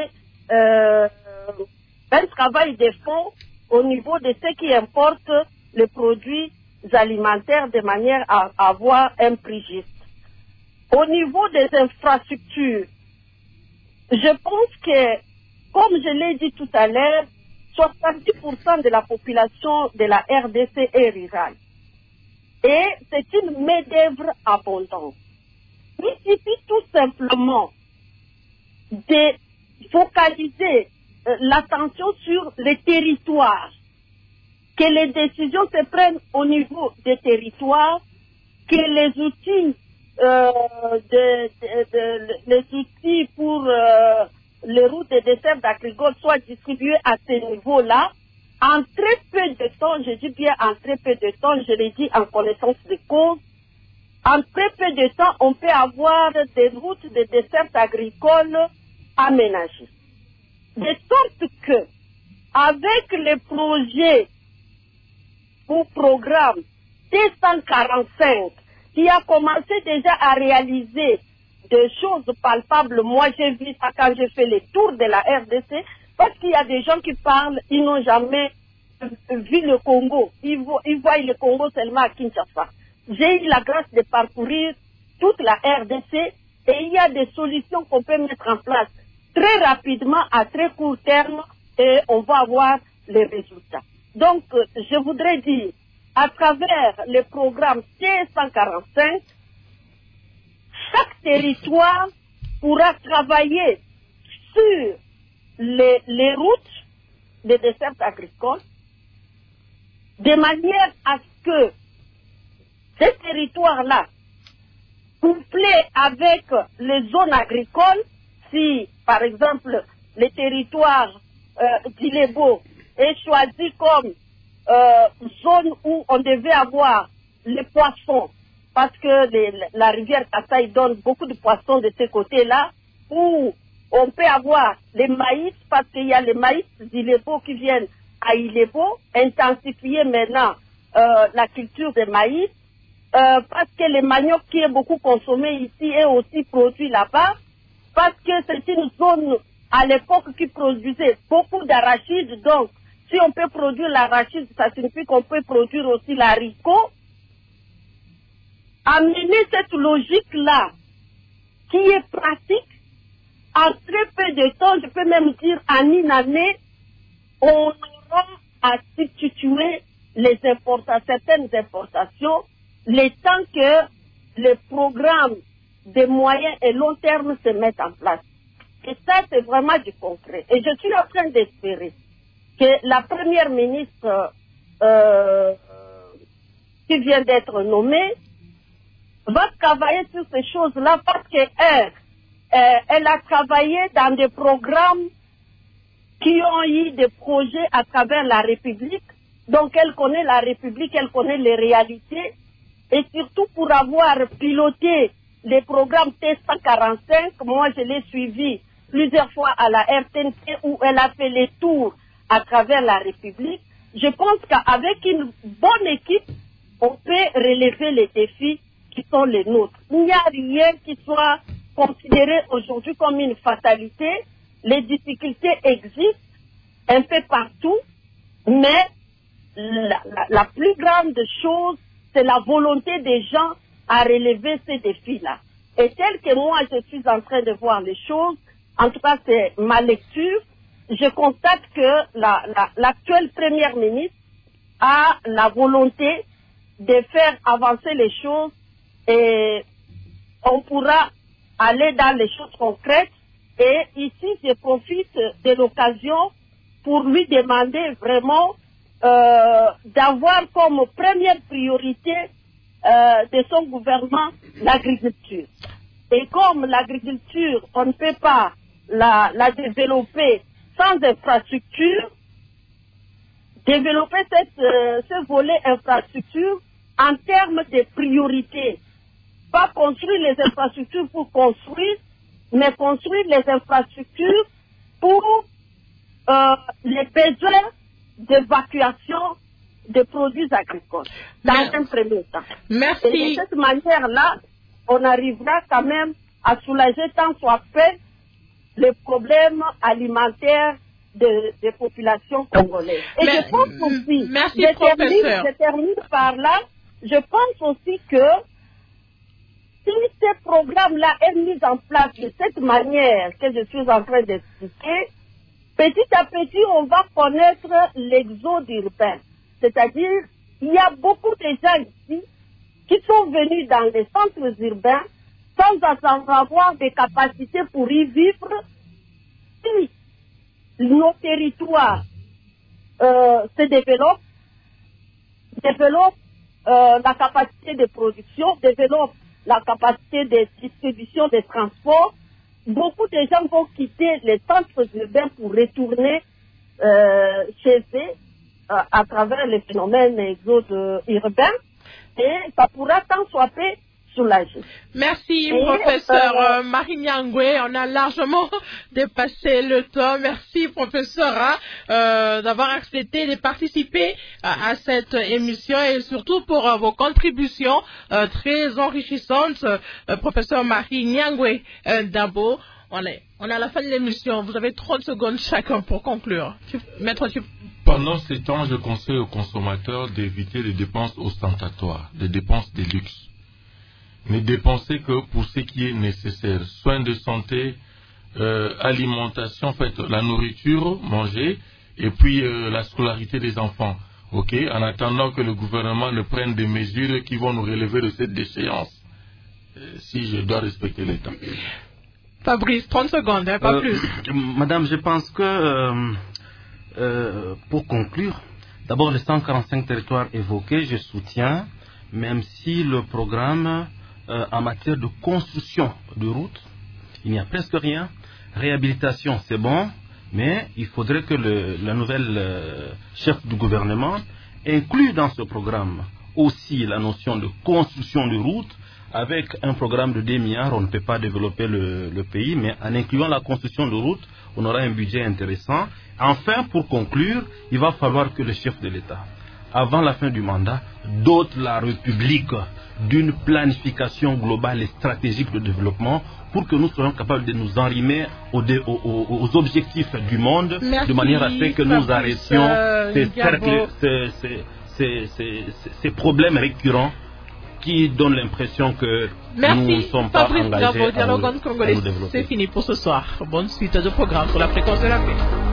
un travail de fond au niveau de ce qui importe les produits alimentaires de manière à avoir un prix juste. Au niveau des infrastructures, je pense que, comme je l'ai dit tout à l'heure, 70% de la population de la RDC est rurale. Et c'est une main-d'œuvre abondante. Il suffit tout simplement de focaliser l'attention sur les territoires, que les décisions se prennent au niveau des territoires, que les outils, les outils pour les routes et dessertes agricoles soient distribués à ce niveau-là. En très peu de temps, je dis bien en très peu de temps, je l'ai dit en connaissance de cause, en très peu de temps, on peut avoir des routes de dessertes agricoles aménagées. De sorte que, avec les projets ou programmes T145, qui a commencé déjà à réaliser des choses palpables, moi j'ai vu ça quand j'ai fait les tours de la RDC, parce qu'il y a des gens qui parlent, ils n'ont jamais vu le Congo, ils voient le Congo seulement à Kinshasa. J'ai eu la grâce de parcourir toute la RDC et il y a des solutions qu'on peut mettre en place très rapidement, à très court terme, et on va avoir les résultats. Donc, je voudrais dire, à travers le programme T145, chaque territoire pourra travailler sur les routes des dessertes agricoles, de manière à ce que ces territoires-là, couplés avec les zones agricoles, si, par exemple, le territoire d'Ilebo est choisi comme zone où on devait avoir les poissons, parce que la rivière Kasaï donne beaucoup de poissons de ce côté-là, où on peut avoir les maïs, parce qu'il y a les maïs d'Ilebo qui viennent à Ilebo, intensifier maintenant la culture des maïs, parce que le manioc qui est beaucoup consommé ici est aussi produit là-bas, parce que c'est une zone à l'époque qui produisait beaucoup d'arachides, donc si on peut produire l'arachide, ça signifie qu'on peut produire aussi l'haricot. Amener cette logique-là, qui est pratique, en très peu de temps, je peux même dire en une année, on aura à substituer certaines importations, le temps que les programmes de moyen et long terme se mettent en place. Et ça, c'est vraiment du concret. Et je suis en train d'espérer que la première ministre qui vient d'être nommée va travailler sur ces choses-là parce qu'elle a travaillé dans des programmes qui ont eu des projets à travers la République. Donc, elle connaît la République, elle connaît les réalités. Et surtout pour avoir piloté les programmes T145, moi je l'ai suivi plusieurs fois à la RTNC où elle a fait les tours à travers la République. Je pense qu'avec une bonne équipe, on peut relever les défis qui sont les nôtres. Il n'y a rien qui soit considéré aujourd'hui comme une fatalité. Les difficultés existent un peu partout, mais la plus grande chose, c'est la volonté des gens à relever ces défis-là. Et tel que moi, je suis en train de voir les choses, en tout cas, c'est ma lecture, je constate que l'actuelle première ministre a la volonté de faire avancer les choses et on pourra aller dans les choses concrètes. Et ici, je profite de l'occasion pour lui demander vraiment d'avoir comme première priorité de son gouvernement l'agriculture. Et comme l'agriculture, on ne peut pas la développer sans infrastructure, développer ce volet infrastructure en termes de priorité. Pas construire les infrastructures pour construire, mais construire les infrastructures pour les besoins d'évacuation des produits agricoles dans un premier temps. Merci. Et de cette manière-là, on arrivera quand même à soulager tant soit fait les problèmes alimentaires des populations congolaises. Et je pense aussi, je termine par là, je pense aussi que si ce programme-là est mis en place de cette manière que je suis en train d'expliquer, petit à petit, on va connaître l'exode urbain. C'est-à-dire, il y a beaucoup de gens ici qui sont venus dans les centres urbains sans avoir des capacités pour y vivre. Si nos territoires se développent la capacité de production, développent la capacité de distribution des transports. Beaucoup de gens vont quitter les centres urbains pour retourner chez eux à travers les phénomènes exode urbains, et ça pourra tant soit peu soulager. Merci, professeur Marie Nyangwe. On a largement dépassé le temps. Merci, professeur, d'avoir accepté de participer à cette émission et surtout pour vos contributions très enrichissantes. Professeur Marie Nyangwe Dabo, on est à la fin de l'émission. Vous avez 30 secondes chacun pour conclure. Maître Chip. Pendant ces temps, je conseille aux consommateurs d'éviter les dépenses ostentatoires, les dépenses de luxe. Ne dépenser que pour ce qui est nécessaire. Soins de santé, alimentation, en fait, la nourriture, manger, et puis la scolarité des enfants. Ok, en attendant que le gouvernement ne prenne des mesures qui vont nous relever de cette déchéance. Si je dois respecter l'État. Fabrice, 30 secondes, hein, pas plus. Madame, je pense que, pour conclure, d'abord les 145 territoires évoqués, je soutiens, même si le programme en matière de construction de routes, il n'y a presque rien. Réhabilitation, c'est bon, mais il faudrait que la nouvelle chef du gouvernement inclue dans ce programme aussi la notion de construction de routes. Avec un programme de 2 milliards, on ne peut pas développer le pays, mais en incluant la construction de routes, on aura un budget intéressant. Enfin, pour conclure, il va falloir que le chef de l'État, avant la fin du mandat, dote la République d'une planification globale et stratégique de développement pour que nous soyons capables de nous enrimer aux objectifs du monde. Merci, de manière à ce que nous arrêtions ces problèmes récurrents qui donnent l'impression que nous ne sommes pas engagés à nous développer. C'est fini pour ce soir. Bonne suite de programme sur la fréquence de la paix.